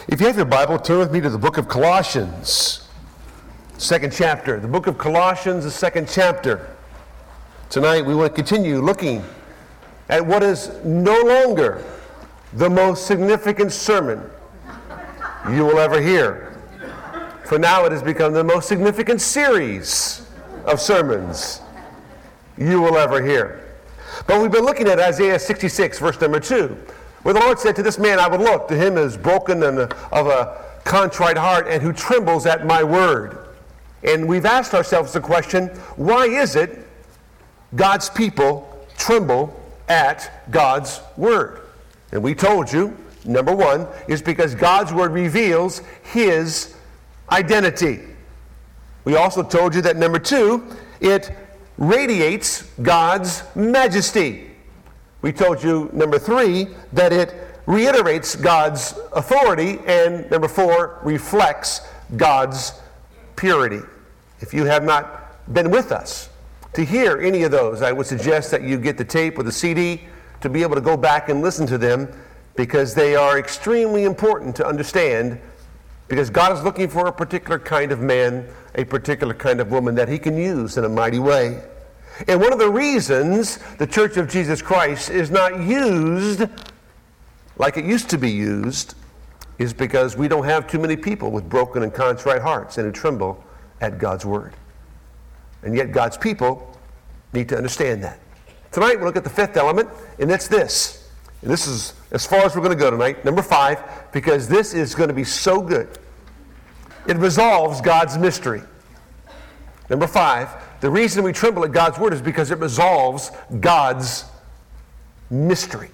If you have your Bible, turn with me to the book of Colossians, second chapter. The book of Colossians, the second chapter. Tonight we want to continue looking at what is no longer the most significant sermon you will ever hear. For now it has become the most significant series of sermons you will ever hear. But we've been looking at Isaiah 66, verse number 2. Where the Lord said, "To this man I would look, to him who is broken and of a contrite heart, and who trembles at my word." And we've asked ourselves the question, why is it God's people tremble at God's word? And we told you, number one, is because God's word reveals his identity. We also told you that number two, it radiates God's majesty. We told you, number three, that it reiterates God's authority, and number four, reflects God's purity. If you have not been with us to hear any of those, I would suggest that you get the tape or the CD to be able to go back and listen to them, because they are extremely important to understand, because God is looking for a particular kind of man, a particular kind of woman that he can use in a mighty way. And one of the reasons the Church of Jesus Christ is not used like it used to be used is because we don't have too many people with broken and contrite hearts and who tremble at God's word. And yet God's people need to understand that. Tonight we'll look at the fifth element, and it's this. And this is as far as we're going to go tonight, number 5, because this is going to be so good. It resolves God's mystery. Number 5, the reason we tremble at God's word is because it resolves God's mystery.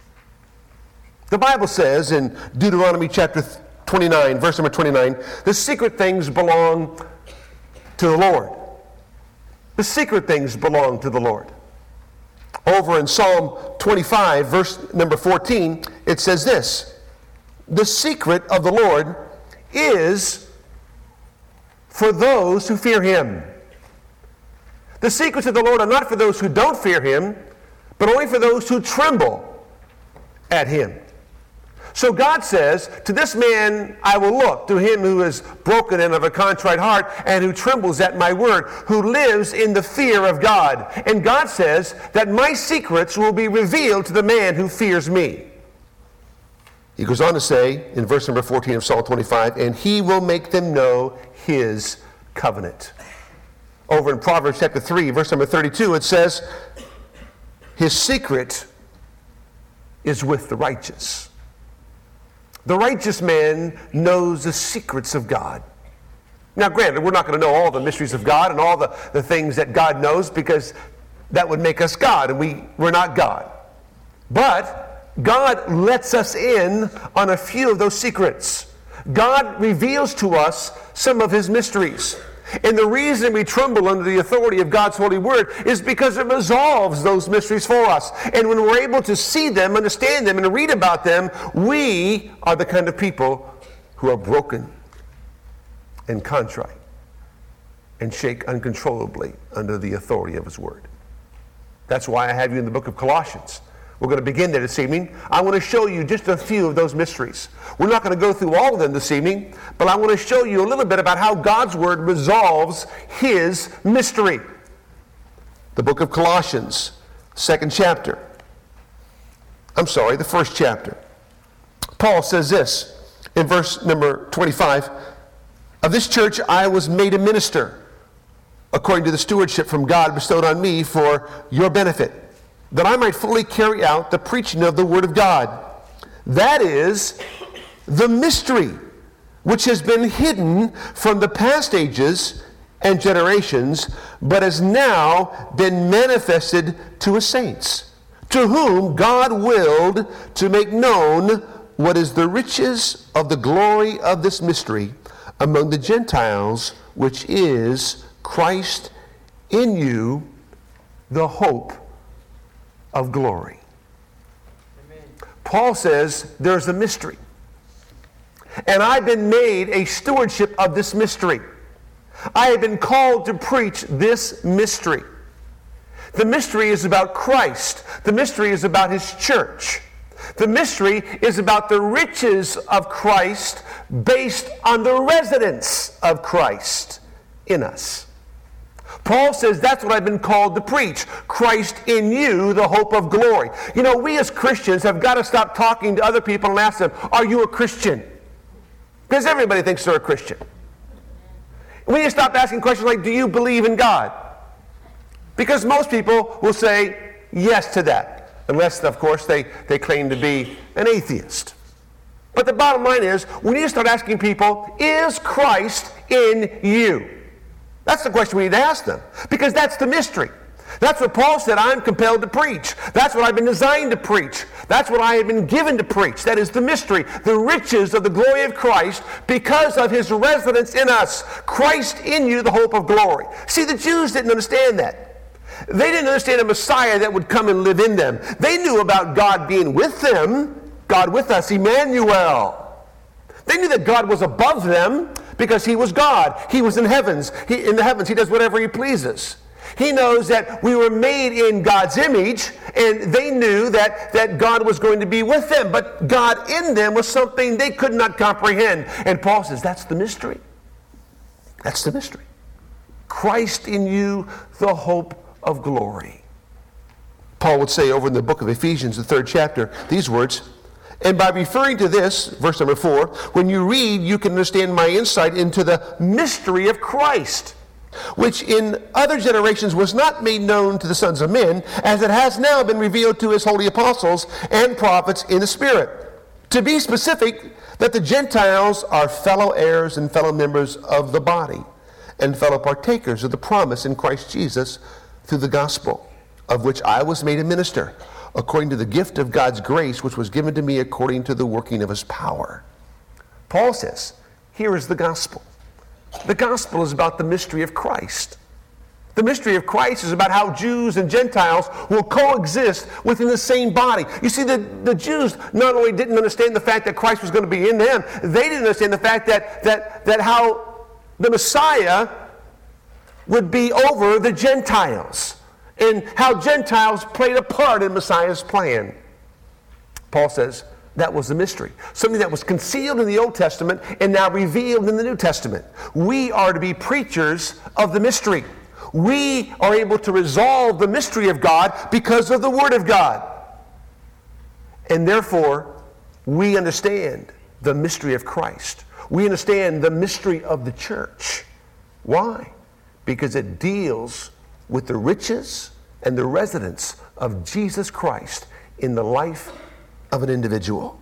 The Bible says in Deuteronomy chapter 29, verse number 29, the secret things belong to the Lord. The secret things belong to the Lord. Over in Psalm 25, verse number 14, it says this: the secret of the Lord is for those who fear him. The secrets of the Lord are not for those who don't fear him, but only for those who tremble at him. So God says, to this man I will look, to him who is broken and of a contrite heart, and who trembles at my word, who lives in the fear of God. And God says that my secrets will be revealed to the man who fears me. He goes on to say in verse number 14 of Psalm 25, and he will make them know his covenant. Over in Proverbs chapter 3, verse number 32, it says, his secret is with the righteous. The righteous man knows the secrets of God. Now, granted, we're not going to know all the mysteries of God and all the things that God knows, because that would make us God, and we're not God. But God lets us in on a few of those secrets. God reveals to us some of his mysteries. And the reason we tremble under the authority of God's holy word is because it resolves those mysteries for us. And when we're able to see them, understand them, and read about them, we are the kind of people who are broken and contrite and shake uncontrollably under the authority of his word. That's why I have you in the book of Colossians. We're going to begin there this evening. I want to show you just a few of those mysteries. We're not going to go through all of them this evening, but I want to show you a little bit about how God's word resolves his mystery. The book of Colossians, the first chapter. Paul says this in verse number 25, of this church I was made a minister according to the stewardship from God bestowed on me for your benefit, that I might fully carry out the preaching of the word of God. That is the mystery which has been hidden from the past ages and generations, but has now been manifested to his saints, to whom God willed to make known what is the riches of the glory of this mystery among the Gentiles, which is Christ in you, the hope of glory. Amen. Paul says there's a mystery. And I've been made a stewardship of this mystery. I have been called to preach this mystery. The mystery is about Christ. The mystery is about his church. The mystery is about the riches of Christ based on the residence of Christ in us. Paul says that's what I've been called to preach. Christ in you, the hope of glory. You know, we as Christians have got to stop talking to other people and ask them, are you a Christian? Because everybody thinks they're a Christian. We need to stop asking questions like, do you believe in God? Because most people will say yes to that. Unless, of course, they claim to be an atheist. But the bottom line is, we need to start asking people, is Christ in you? That's the question we need to ask them. Because that's the mystery. That's what Paul said, I'm compelled to preach. That's what I've been designed to preach. That's what I have been given to preach. That is the mystery, the riches of the glory of Christ because of his residence in us. Christ in you, the hope of glory. See, the Jews didn't understand that. They didn't understand a Messiah that would come and live in them. They knew about God being with them, God with us, Emmanuel. They knew that God was above them because he was God. He was in heavens. In the heavens, he does whatever he pleases. He knows that we were made in God's image, and they knew that God was going to be with them. But God in them was something they could not comprehend. And Paul says, that's the mystery. That's the mystery. Christ in you, the hope of glory. Paul would say over in the book of Ephesians, the 3rd chapter, these words, and by referring to this, verse number 4, when you read, you can understand my insight into the mystery of Christ, which in other generations was not made known to the sons of men, as it has now been revealed to his holy apostles and prophets in the Spirit. To be specific, that the Gentiles are fellow heirs and fellow members of the body, and fellow partakers of the promise in Christ Jesus through the gospel, of which I was made a minister, according to the gift of God's grace, which was given to me according to the working of his power. Paul says, here is the gospel. The gospel is about the mystery of Christ. The mystery of Christ is about how Jews and Gentiles will coexist within the same body. You see, the Jews not only didn't understand the fact that Christ was going to be in them, they didn't understand the fact that how the Messiah would be over the Gentiles, and how Gentiles played a part in Messiah's plan. Paul says that was the mystery. Something that was concealed in the Old Testament and now revealed in the New Testament. We are to be preachers of the mystery. We are able to resolve the mystery of God because of the Word of God. And therefore, we understand the mystery of Christ. We understand the mystery of the church. Why? Because it deals with the riches and the residence of Jesus Christ in the life of an individual.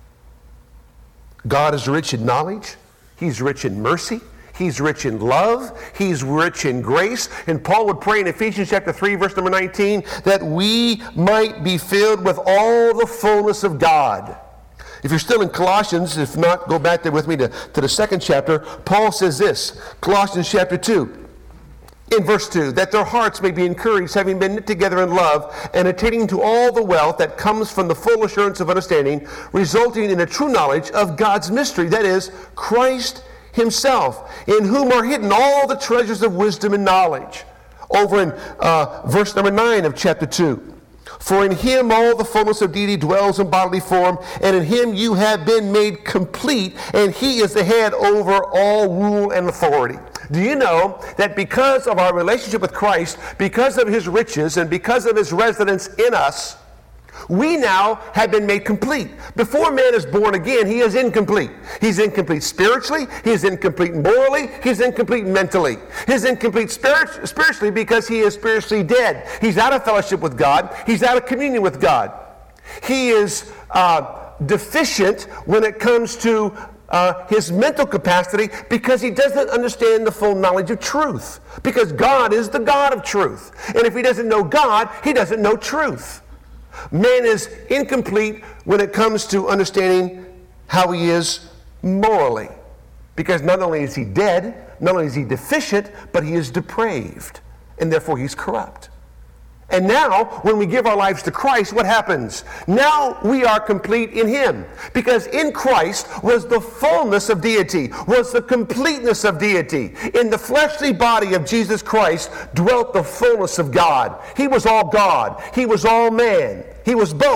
God is rich in knowledge. He's rich in mercy. He's rich in love. He's rich in grace. And Paul would pray in Ephesians chapter 3, verse number 19, that we might be filled with all the fullness of God. If you're still in Colossians, if not, go back there with me to the 2nd chapter. Paul says this, Colossians chapter 2. In verse 2, that their hearts may be encouraged, having been knit together in love, and attaining to all the wealth that comes from the full assurance of understanding, resulting in a true knowledge of God's mystery, that is, Christ himself, in whom are hidden all the treasures of wisdom and knowledge. Over in verse number 9 of chapter 2. For in him all the fullness of deity dwells in bodily form, and in him you have been made complete, and he is the head over all rule and authority. Do you know that because of our relationship with Christ, because of his riches, and because of his residence in us, we now have been made complete. Before man is born again, he is incomplete. He's incomplete spiritually, he's incomplete morally, he's incomplete mentally. He's incomplete spiritually because he is spiritually dead. He's out of fellowship with God. He's out of communion with God. He is deficient when it comes to his mental capacity because he doesn't understand the full knowledge of truth. Because God is the God of truth. And if he doesn't know God, he doesn't know truth. Man is incomplete when it comes to understanding how he is morally. Because not only is he dead, not only is he deficient, but he is depraved. And therefore he's corrupt. And now, when we give our lives to Christ, what happens? Now we are complete in him. Because in Christ was the fullness of deity, was the completeness of deity. In the fleshly body of Jesus Christ dwelt the fullness of God. He was all God. He was all man. He was both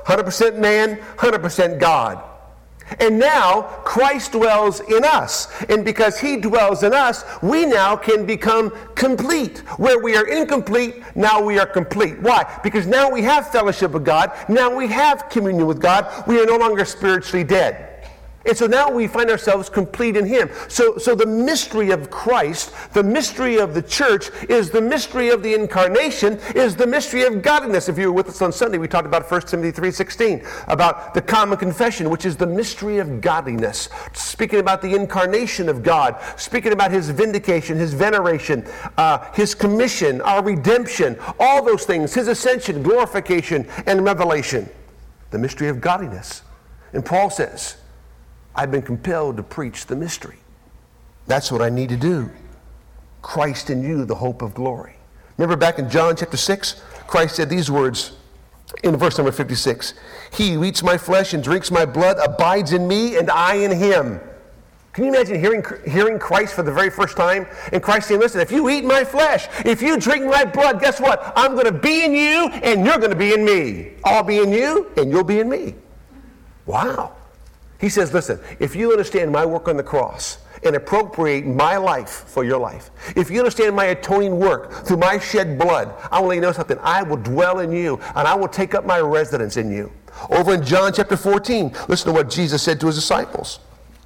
100% man, 100% God. And now Christ dwells in us. And because he dwells in us, we now can become complete. Where we are incomplete, now we are complete. Why? Because now we have fellowship with God. Now we have communion with God. We are no longer spiritually dead. And so now we find ourselves complete in him. So the mystery of Christ, the mystery of the church, is the mystery of the incarnation, is the mystery of godliness. If you were with us on Sunday, we talked about 1 Timothy 3:16, about the common confession, which is the mystery of godliness. Speaking about the incarnation of God, speaking about his vindication, his veneration, his commission, our redemption, all those things, his ascension, glorification, and revelation. The mystery of godliness. And Paul says, I've been compelled to preach the mystery. That's what I need to do. Christ in you, the hope of glory. Remember back in John chapter 6, Christ said these words in verse number 56. He who eats my flesh and drinks my blood abides in me and I in him. Can you imagine hearing Christ for the very first time? And Christ saying, listen, if you eat my flesh, if you drink my blood, guess what? I'm going to be in you and you're going to be in me. I'll be in you and you'll be in me. Wow. He says, listen, if you understand my work on the cross and appropriate my life for your life, if you understand my atoning work through my shed blood, I will let you know something. I will dwell in you and I will take up my residence in you. Over in John chapter 14, listen to what Jesus said to his disciples.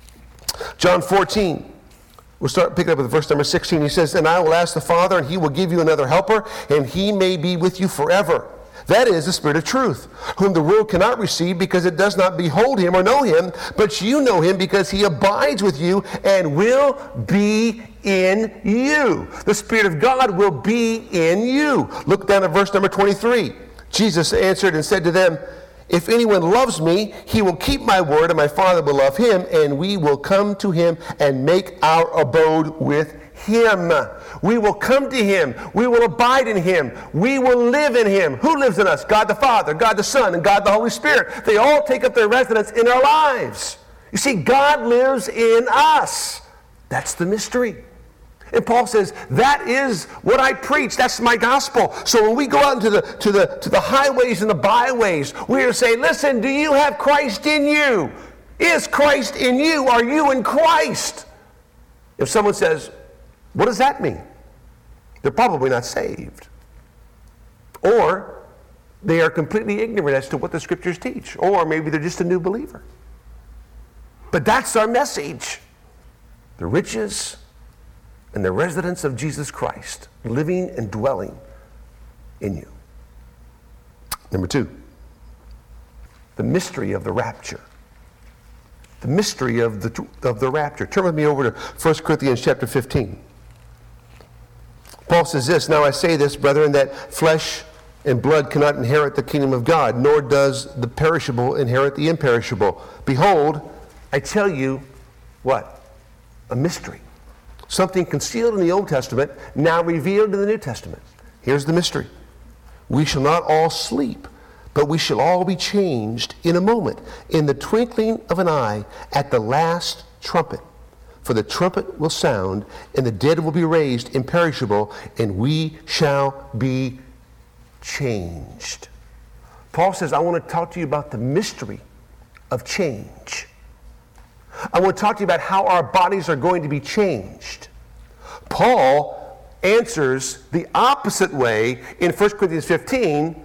John 14, we'll start picking up with verse number 16. He says, and I will ask the Father and he will give you another helper and he may be with you forever. That is the Spirit of truth, whom the world cannot receive because it does not behold him or know him, but you know him because he abides with you and will be in you. The Spirit of God will be in you. Look down at verse number 23. Jesus answered and said to them, if anyone loves me, he will keep my word, and my Father will love him, and we will come to him and make our abode with him. We will come to him. We will abide in him. We will live in him. Who lives in us? God the Father, God the Son, and God the Holy Spirit. They all take up their residence in our lives. You see, God lives in us. That's the mystery. And Paul says, that is what I preach. That's my gospel. So when we go out into the highways and the byways, we are to say, listen, do you have Christ in you? Is Christ in you? Are you in Christ? If someone says, what does that mean? They're probably not saved. Or they are completely ignorant as to what the scriptures teach. Or maybe they're just a new believer. But that's our message. The riches and the residence of Jesus Christ, living and dwelling in you. Number 2, the mystery of the rapture. The mystery of the rapture. Turn with me over to 1 Corinthians chapter 15. Paul says this, now I say this, brethren, that flesh and blood cannot inherit the kingdom of God, nor does the perishable inherit the imperishable. Behold, I tell you, what? A mystery. Something concealed in the Old Testament, now revealed in the New Testament. Here's the mystery. We shall not all sleep, but we shall all be changed in a moment, in the twinkling of an eye, at the last trumpet. For the trumpet will sound, and the dead will be raised imperishable, and we shall be changed. Paul says, I want to talk to you about the mystery of change. I want to talk to you about how our bodies are going to be changed. Paul answers the opposite way in 1 Corinthians 15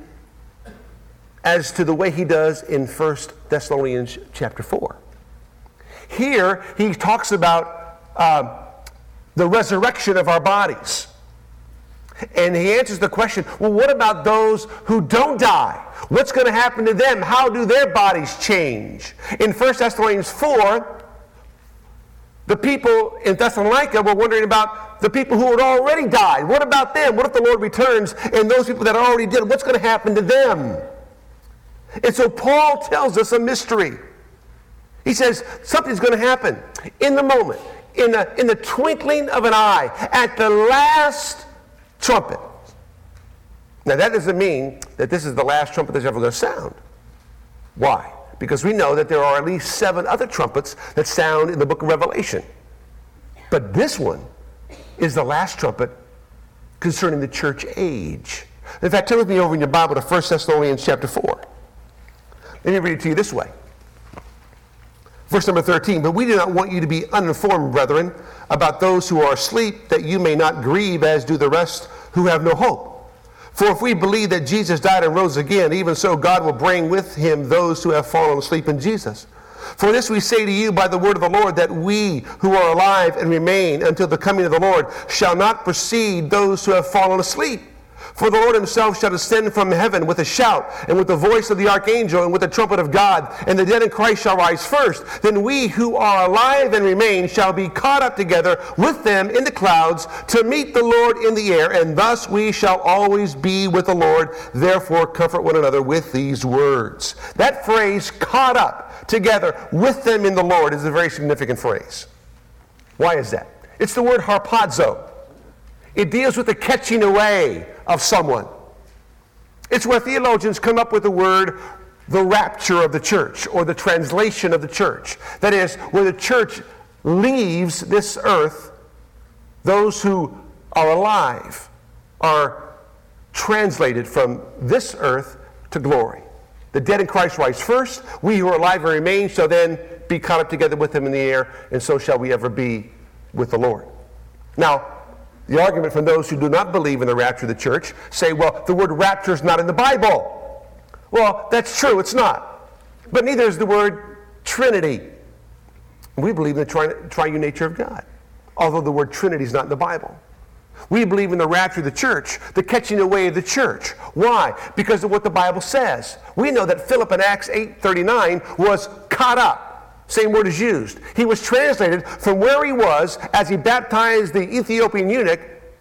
as to the way he does in 1 Thessalonians chapter 4. Here, he talks about the resurrection of our bodies. And he answers the question, well, what about those who don't die? What's going to happen to them? How do their bodies change? In 1 Thessalonians 4, the people in Thessalonica were wondering about the people who had already died. What about them? What if the Lord returns and those people that are already dead, what's going to happen to them? And so Paul tells us a mystery. He says something's going to happen in the moment, in the twinkling of an eye, at the last trumpet. Now that doesn't mean that this is the last trumpet that's ever going to sound. Why? Because we know that there are at least 7 other trumpets that sound in the book of Revelation. But this one is the last trumpet concerning the church age. In fact, turn with me over in your Bible to 1 Thessalonians chapter 4. Let me read it to you this way. Verse number 13, but we do not want you to be uninformed, brethren, about those who are asleep, that you may not grieve as do the rest who have no hope. For if we believe that Jesus died and rose again, even so God will bring with him those who have fallen asleep in Jesus. For this we say to you by the word of the Lord, that we who are alive and remain until the coming of the Lord shall not precede those who have fallen asleep. For the Lord himself shall descend from heaven with a shout, and with the voice of the archangel, and with the trumpet of God, and the dead in Christ shall rise first. Then we who are alive and remain shall be caught up together with them in the clouds to meet the Lord in the air, and thus we shall always be with the Lord. Therefore comfort one another with these words. That phrase, caught up together with them in the Lord, is a very significant phrase. Why is that? It's the word harpazo. It deals with the catching away of someone. It's where theologians come up with the word, the rapture of the church, or the translation of the church. That is, where the church leaves this earth, those who are alive are translated from this earth to glory. The dead in Christ rise first. We who are alive and remain shall then be caught up together with him in the air, and so shall we ever be with the Lord. Now, the argument from those who do not believe in the rapture of the church say, well, the word rapture is not in the Bible. Well, that's true, it's not. But neither is the word Trinity. We believe in the triune nature of God, although the word Trinity is not in the Bible. We believe in the rapture of the church, the catching away of the church. Why? Because of what the Bible says. We know that Philip in Acts 8:39 was caught up. Same word is used. He was translated from where he was as he baptized the Ethiopian eunuch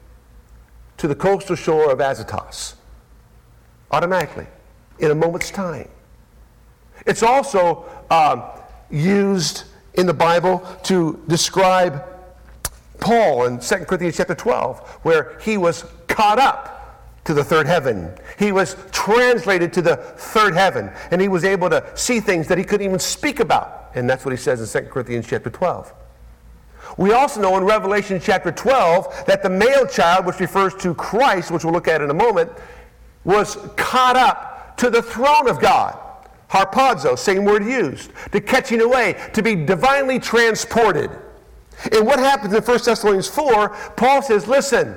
to the coastal shore of Azotus. Automatically, in a moment's time. It's also used in the Bible to describe Paul in 2 Corinthians chapter 12, where he was caught up to the third heaven. He was translated to the third heaven, and he was able to see things that he couldn't even speak about. And that's what he says in 2 Corinthians chapter 12. We also know in Revelation chapter 12 that the male child, which refers to Christ, which we'll look at in a moment, was caught up to the throne of God. Harpazo, same word used. To catching away, to be divinely transported. And what happens in 1 Thessalonians 4, Paul says, listen,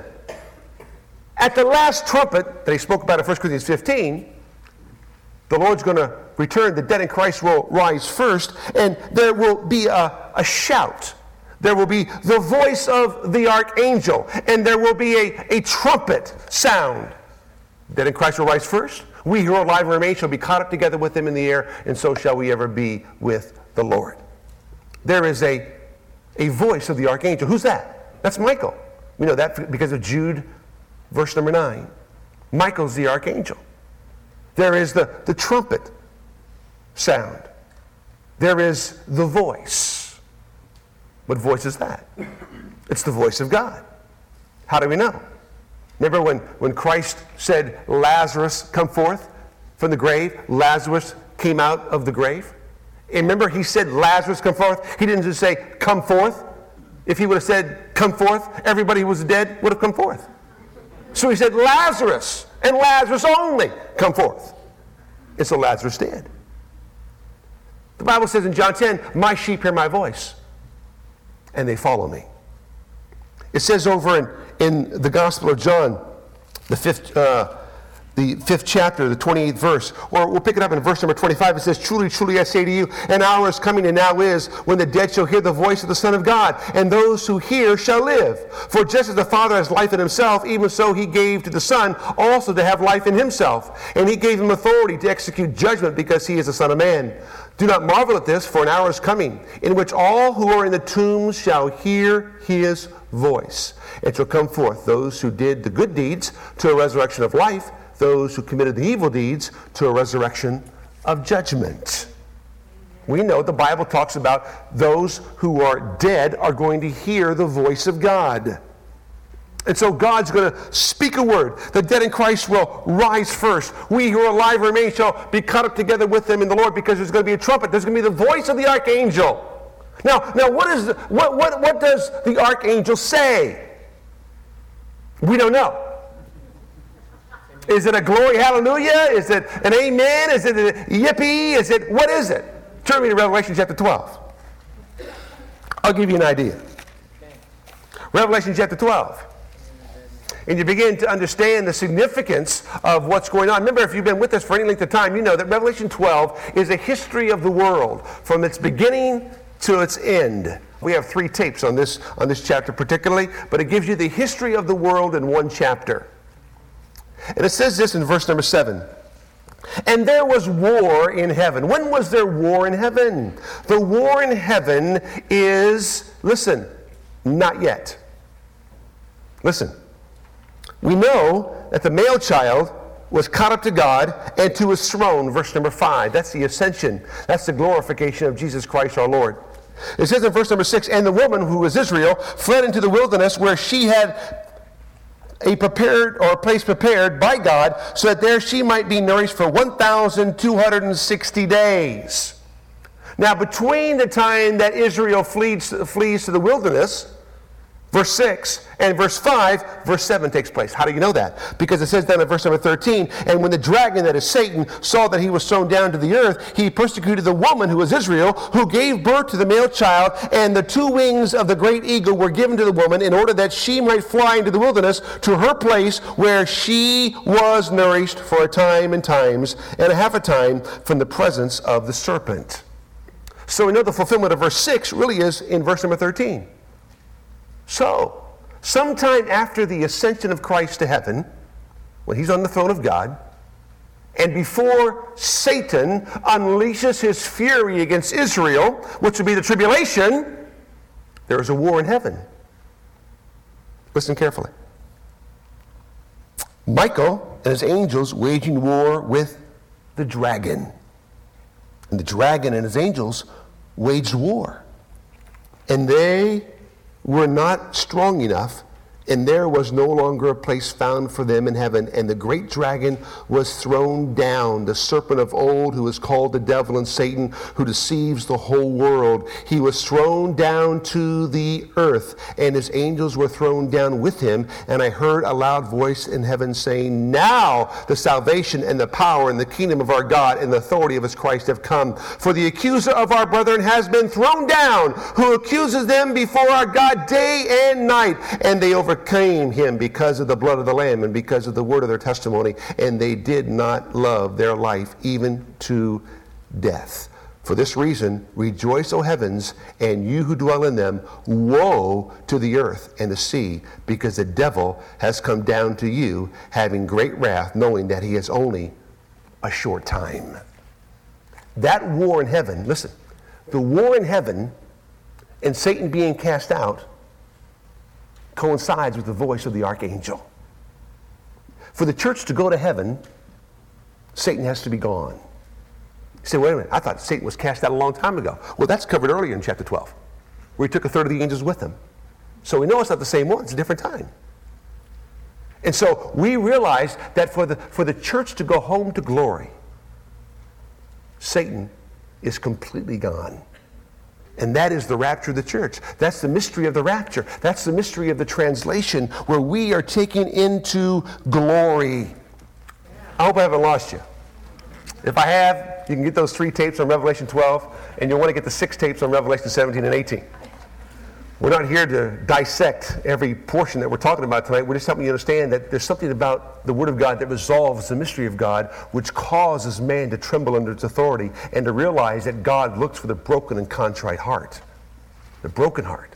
at the last trumpet that he spoke about in 1 Corinthians 15, the Lord's going to return. The dead in Christ will rise first, and there will be a shout. There will be the voice of the archangel, and there will be a trumpet sound. Dead in Christ will rise first. We who are alive and remain shall be caught up together with him in the air, and so shall we ever be with the Lord. There is a voice of the archangel. Who's that? That's Michael. We know that because of Jude, verse number 9. Michael's the archangel. There is the trumpet sound. There is the voice. What voice is that? It's the voice of God. How do we know? Remember when Christ said, Lazarus, come forth from the grave? Lazarus came out of the grave. And remember, he said, Lazarus, come forth. He didn't just say, come forth. If he would have said, come forth, everybody who was dead would have come forth. So he said, Lazarus, and Lazarus only, come forth. And so Lazarus did. The Bible says in John 10, my sheep hear my voice, and they follow me. It says over in the Gospel of John, the fifth chapter, the 28th verse, or we'll pick it up in verse number 25. It says, truly, truly, I say to you, an hour is coming and now is, when the dead shall hear the voice of the Son of God, and those who hear shall live. For just as the Father has life in himself, even so he gave to the Son also to have life in himself. And he gave him authority to execute judgment, because he is the Son of Man. Do not marvel at this, for an hour is coming, in which all who are in the tombs shall hear his voice. And shall come forth those who did the good deeds to a resurrection of life, those who committed the evil deeds to a resurrection of judgment. We know the Bible talks about those who are dead are going to hear the voice of God. And so God's going to speak a word. The dead in Christ will rise first. We who are alive and remain shall be caught up together with them in the Lord, because there's going to be a trumpet. There's going to be the voice of the archangel. Now what does the archangel say? We don't know. Is it a glory hallelujah? Is it an amen? Is it a yippee? What is it? Turn me to Revelation chapter 12. I'll give you an idea. Revelation chapter 12. And you begin to understand the significance of what's going on. Remember, if you've been with us for any length of time, you know that Revelation 12 is a history of the world from its beginning to its end. We have 3 tapes on this chapter particularly, but it gives you the history of the world in one chapter. And it says this in verse number 7. And there was war in heaven. When was there war in heaven? The war in heaven is, listen, not yet. Listen. We know that the male child was caught up to God and to his throne, verse number 5. That's the ascension. That's the glorification of Jesus Christ our Lord. It says in verse number 6, and the woman who was Israel fled into the wilderness where she had a place prepared by God so that there she might be nourished for 1,260 days. Now, between the time that Israel flees to the wilderness, verse 6, and verse 5, verse 7 takes place. How do you know that? Because it says down in verse number 13, and when the dragon, that is Satan, saw that he was thrown down to the earth, he persecuted the woman who was Israel, who gave birth to the male child, and the 2 wings of the great eagle were given to the woman in order that she might fly into the wilderness to her place where she was nourished for a time and times and a half a time from the presence of the serpent. So we know the fulfillment of verse 6 really is in verse number 13. So, sometime after the ascension of Christ to heaven, when he's on the throne of God, and before Satan unleashes his fury against Israel, which will be the tribulation, there is a war in heaven. Listen carefully. Michael and his angels waging war with the dragon. And the dragon and his angels waged war. And they were not strong enough, and there was no longer a place found for them in heaven. And the great dragon was thrown down, the serpent of old, who is called the devil and Satan, who deceives the whole world. He was thrown down to the earth, and his angels were thrown down with him. And I heard a loud voice in heaven saying, now the salvation and the power and the kingdom of our God and the authority of his Christ have come. For the accuser of our brethren has been thrown down, who accuses them before our God day and night. And they overcame him because of the blood of the Lamb and because of the word of their testimony, and they did not love their life even to death. For this reason, rejoice, O heavens, and you who dwell in them. Woe to the earth and the sea, because the devil has come down to you, having great wrath, knowing that he has only a short time. That war in heaven, listen, the war in heaven and Satan being cast out coincides with the voice of the archangel. For the church to go to heaven, Satan has to be gone. You say, wait a minute, I thought Satan was cast out a long time ago. Well, that's covered earlier in chapter 12, where he took a third of the angels with him. So we know it's not the same one, it's a different time. And so we realize that for the church to go home to glory, Satan is completely gone. And that is the rapture of the church. That's the mystery of the rapture. That's the mystery of the translation, where we are taken into glory. I hope I haven't lost you. If I have, you can get those 3 tapes on Revelation 12, and you'll want to get the 6 tapes on Revelation 17 and 18. We're not here to dissect every portion that we're talking about tonight. We're just helping you understand that there's something about the Word of God that resolves the mystery of God, which causes man to tremble under its authority and to realize that God looks for the broken and contrite heart, the broken heart.